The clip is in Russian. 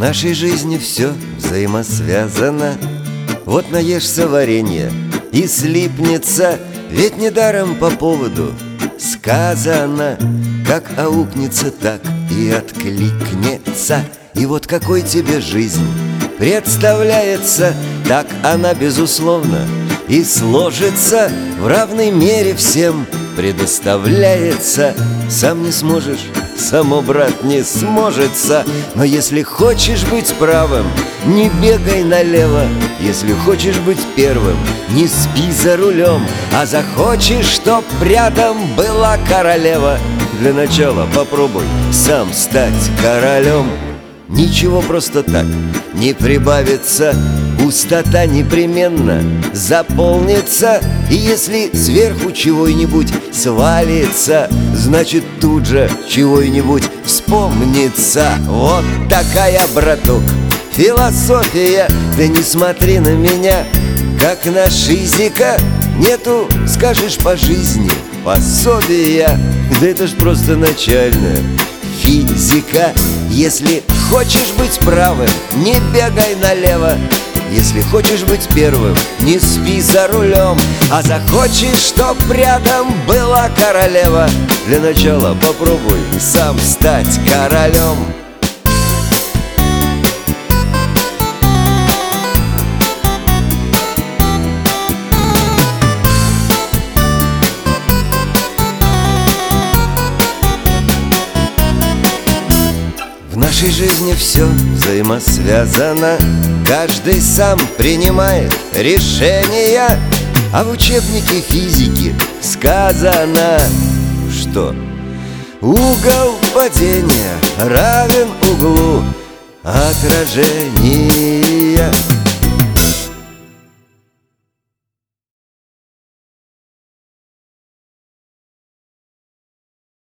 нашей жизни все взаимосвязано. Вот наешься варенья и слипнется, ведь недаром по поводу сказано. Как аукнется, так и откликнется. И вот какой тебе жизнь представляется, так она безусловно и сложится. В равной мере всем предоставляется. Сам не сможешь, само, брат, не сможется. Но если хочешь быть правым, не бегай налево. Если хочешь быть первым, не спи за рулем. А захочешь, чтоб рядом была королева, для начала попробуй сам стать королем. Ничего просто так не прибавится, пустота непременно заполнится. И если сверху чего-нибудь свалится, значит тут же чего-нибудь вспомнится. Вот такая, браток, философия. Ты не смотри на меня, как на шизика. Нету, скажешь, по жизни пособия. Да это ж просто начальная физика. Если хочешь быть правым, не бегай налево. Если хочешь быть первым, не спи за рулем. А захочешь, чтоб рядом была королева, для начала попробуй сам стать королем. В нашей жизни все взаимосвязано. Каждый сам принимает решения. А в учебнике физики сказано, что угол падения равен углу отражения.